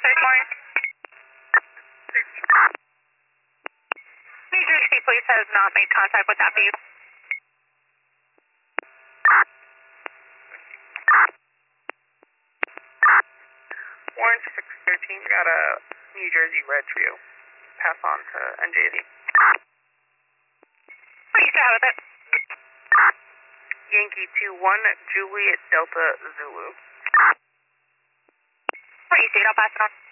Morning. New Jersey Police has not made contact with FU. Warrant 613, got a New Jersey red for you. Pass on to NJD. What do you have with it? Yankee 21, Juliet Delta Zulu. What do you see? I'll pass it on.